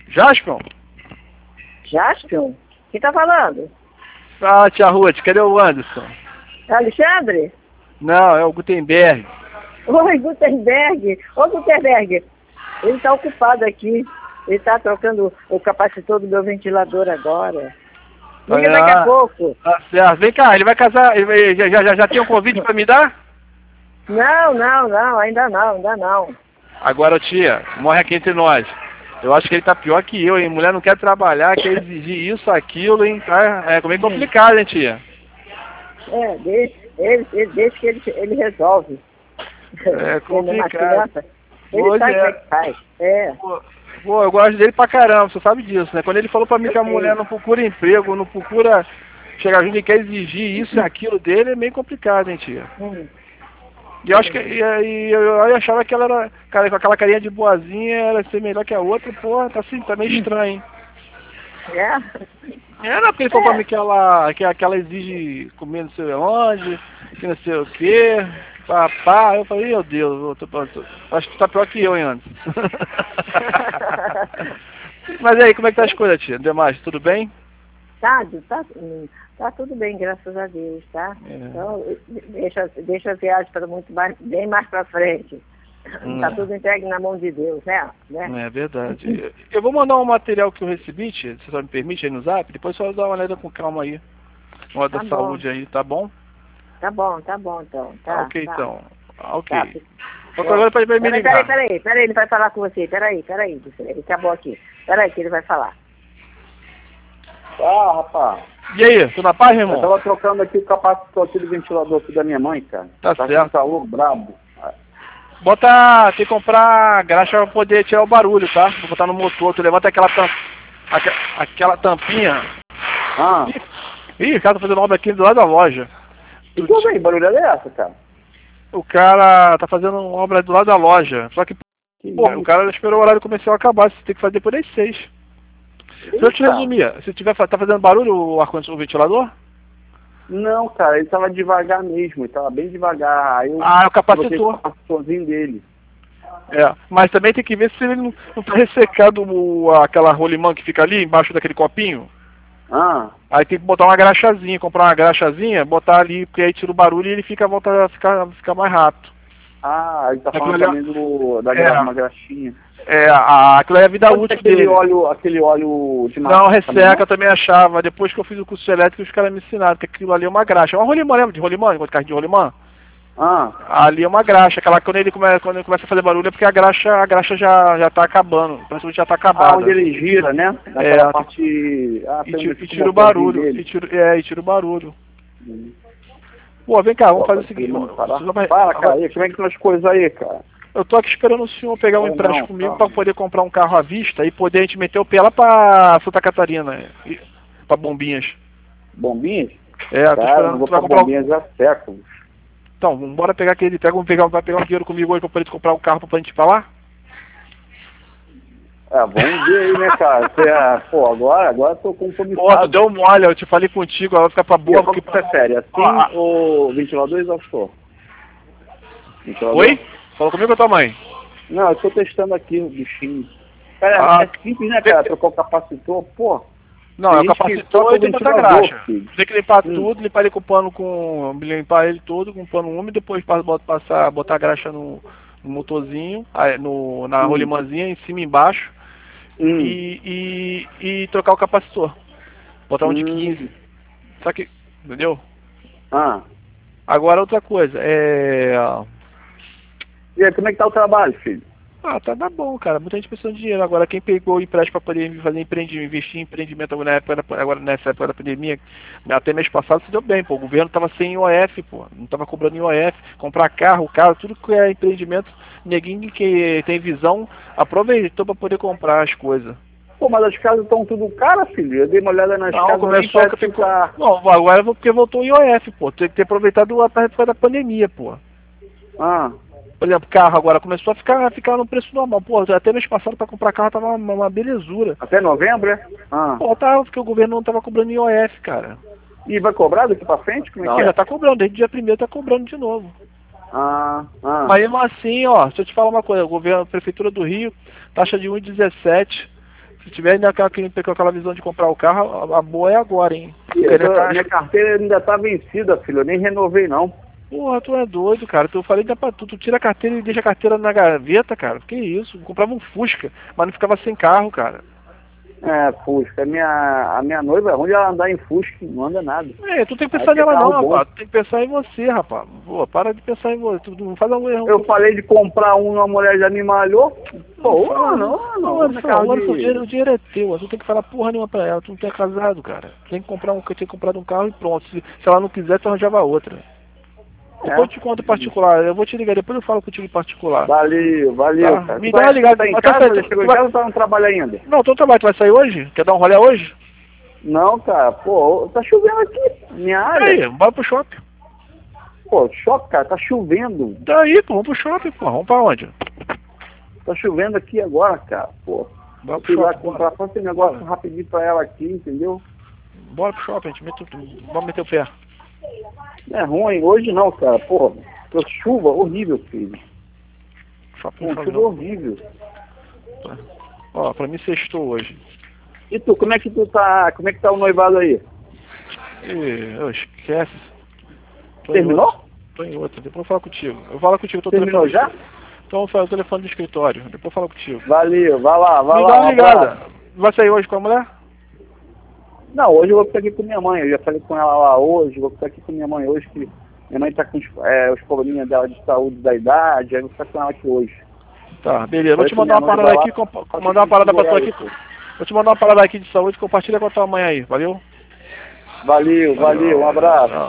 Jaspion? Jaspion? Quem tá falando? Ah, tia Ruth, cadê o Anderson? É Alexandre? Não, é o Gutenberg. Oi, Gutenberg. Ô, Gutenberg. Ele tá ocupado aqui. Ele tá trocando o capacitor do meu ventilador agora. Liga daqui a pouco. Tá certo. Vem cá, ele vai casar. Já tem um convite pra me dar? Não, ainda não. Agora, tia, morre aqui entre nós. Eu acho que ele tá pior que eu, hein? Mulher não quer trabalhar, quer exigir isso, aquilo, hein? Tá, é meio complicado, hein, tia? Deixa que ele resolve. É complicado. Ele sabe como é que faz. Pô, eu gosto dele pra caramba, você sabe disso, né? Quando ele falou pra mim que a mulher não procura emprego, não procura chegar junto e quer exigir isso e aquilo dele, é meio complicado, hein, tia? E eu acho que eu achava que ela era, cara, com aquela carinha de boazinha, ela ia ser melhor que a outra, pô, tá assim, tá meio estranho, hein? Não, porque ele falou pra mim que ela exige comer não sei onde, que não sei o quê, papá. Eu falei, meu Deus, acho que tá pior que eu, hein, Anderson? Mas aí, como é que tá as coisas, tia? Demais, tudo bem? Tá tudo bem, graças a Deus, tá? Então, deixa a viagem para bem mais para frente. Tá tudo entregue na mão de Deus, né? É verdade. Eu vou mandar um material que eu recebi, tia, se você me permite, aí no zap, depois só dá uma olhada com calma aí. Uma hora da saúde aí, tá bom? Tá bom, então. Tá, ok, tá. então. Ok. Tá. Agora pra me ligar. Peraí, ele vai falar com você. Peraí, ele acabou aqui. Peraí que ele vai falar. Ah, rapaz. E aí, tudo na paz, meu irmão? Eu tava trocando aqui o capacitor aqui do ventilador aqui da minha mãe, cara. Tá certo. Com calor brabo. Tem que comprar graxa pra poder tirar o barulho, tá? Vou botar no motor, tu levanta aquela tampinha. Ih, o cara tá fazendo obra aqui do lado da loja. E tudo aí, barulhada é essa, cara? O cara tá fazendo obra do lado da loja. Só que, pô, o cara esperou o horário comercial acabar, você tem que fazer depois das 6. Deixa eu te resumir, se tá fazendo barulho o ventilador? Não, cara, ele tava devagar mesmo, ele tava bem devagar. Aí é o capacitor. O capacitorzinho dele. Mas também tem que ver se ele não tá ressecado aquela rolimã que fica ali embaixo daquele copinho. Aí tem que botar uma graxazinha, comprar uma graxazinha, botar ali, porque aí tira o barulho e ele volta a ficar mais rápido. Ele tá falando também uma graxinha. Aquilo aí é a vida útil dele. Aquele óleo de massa. Não, resseca, eu também achava. Depois que eu fiz o curso de elétrico, os caras me ensinaram que aquilo ali é uma graxa. É uma rolimã, lembra de rolimã? Carro de rolimã? Ali é uma graxa. Quando ele começa a fazer barulho é porque a graxa já tá acabando. Praticamente já tá acabada. Onde ele gira, né? Naquela parte... e tira o barulho. E tira o barulho. Pô, vem cá, vamos fazer o seguinte. Fala, cara, aí, como é que estão as coisas aí, cara? Eu tô aqui esperando o senhor pegar um empréstimo comigo para poder comprar um carro à vista e poder a gente meter o pé lá pra Santa Catarina, pra Bombinhas. Bombinhas? Tô esperando. Não vou pra Bombinhas há séculos. Então, bora pegar aquele, vai pegar um dinheiro comigo hoje pra poder comprar um carro pra gente ir pra lá? Vamos ver aí, né, cara? Agora eu tô compromissado. Pô, tu deu mole, eu te falei contigo, ela vai ficar pra boa. Porque você prefere, assim, o ventilador exaustor? Oi? Falou comigo ou tua mãe? Não, eu tô testando aqui o bichinho. Cara, é simples, né, cara? Trocar o capacitor, pô. Não, é o capacitor e tem que botar graxa. Tem que limpar tudo, limpar ele com pano limpar ele todo com pano úmido, depois botar a graxa no motorzinho, na rolimãzinha, em cima e embaixo. E trocar o capacitor. Botar um de 15. Só que, entendeu? Agora outra coisa, E aí, como é que tá o trabalho, filho? Tá bom, cara. Muita gente precisando de dinheiro. Agora, quem pegou o empréstimo para poder fazer investir em empreendimento nessa época da pandemia, até mês passado se deu bem, pô. O governo tava sem IOF, pô. Não tava cobrando IOF. Comprar carro, tudo que é empreendimento, neguinho que tem visão, aproveitou para poder comprar as coisas. Pô, mas as casas estão tudo caras, filho. Eu dei uma olhada nas casas. Começou a ficar... Não, agora porque voltou o IOF, pô. Tem que ter aproveitado a época da pandemia, pô. Por exemplo, carro agora começou a ficar no preço normal. Pô, até mês passado para comprar carro tava uma belezura. Até novembro, é? Pô, tava, porque o governo não tava cobrando IOF, cara. E vai cobrar daqui pra frente? Como é que é? Já tá cobrando, desde dia 1º tá cobrando de novo. Mas mesmo assim, ó, se eu te falar uma coisa, o governo, a Prefeitura do Rio, taxa de 1,17. Se tiver ainda com aquela visão de comprar o carro, a boa é agora, hein? Minha carteira ainda tá vencida, filho. Eu nem renovei, não. Porra, tu é doido, cara. Eu falei, dá pra tu tira a carteira e deixa a carteira na gaveta, cara. Que isso? Eu comprava um Fusca, mas não ficava sem carro, cara. É, Fusca. A minha noiva é ruim de ela andar em Fusca, não anda nada. Tu tem que pensar nela não, rapaz. Tu tem que pensar em você, rapaz. Pô, para de pensar em você. Tu não faz um erro. Eu falei de comprar uma mulher já me malhou. Pô, não. O dinheiro é teu. Tu tem que falar porra nenhuma pra ela. Tu não é casado, cara. Tu tem que comprar tinha comprado um carro e pronto. Se ela não quiser, tu arranjava outra. Depois eu te conto em particular. Eu vou te ligar, depois eu falo contigo em particular. Valeu, tá? Cara. Me dá uma ligada. Tá em casa? Já chegou em casa ou tá no trabalho ainda? Não, tô no trabalho. Tu vai sair hoje? Quer dar um rolê hoje? Não, cara. Pô, tá chovendo aqui. Minha área. Aí, bora pro shopping. Pô, shopping, cara. Tá chovendo. Daí, pô. Vamos pro shopping, pô. Vamos pra onde? Tá chovendo aqui agora, cara. Pô. Bora pro shopping. Comprar só esse negócio rapidinho pra ela aqui, entendeu? Bora pro shopping. Vamos meter o pé. Não é ruim, hoje não, cara. Pô, chuva horrível, filho. Chuva horrível. Tá. Ó, pra mim sextou hoje. E tu, como é que tá o noivado aí? Esquece. Terminou? Tô em outra, depois eu falo contigo. Eu falo contigo, tô Terminou já? Então eu falo o telefone do escritório, depois eu falo contigo. Valeu, vai lá. Me dá uma ligada. Vai sair hoje com a mulher? Não, hoje eu vou ficar aqui com minha mãe. Eu já falei com ela lá hoje, vou ficar aqui com minha mãe hoje, que minha mãe tá com os probleminhas dela de saúde da idade, aí eu vou ficar com ela aqui hoje. Tá, beleza. Vou te mandar uma parada aqui, mandar uma parada pra tu aqui. Vou te mandar uma parada aqui de saúde, compartilha com a tua mãe aí, valeu? Valeu, um abraço.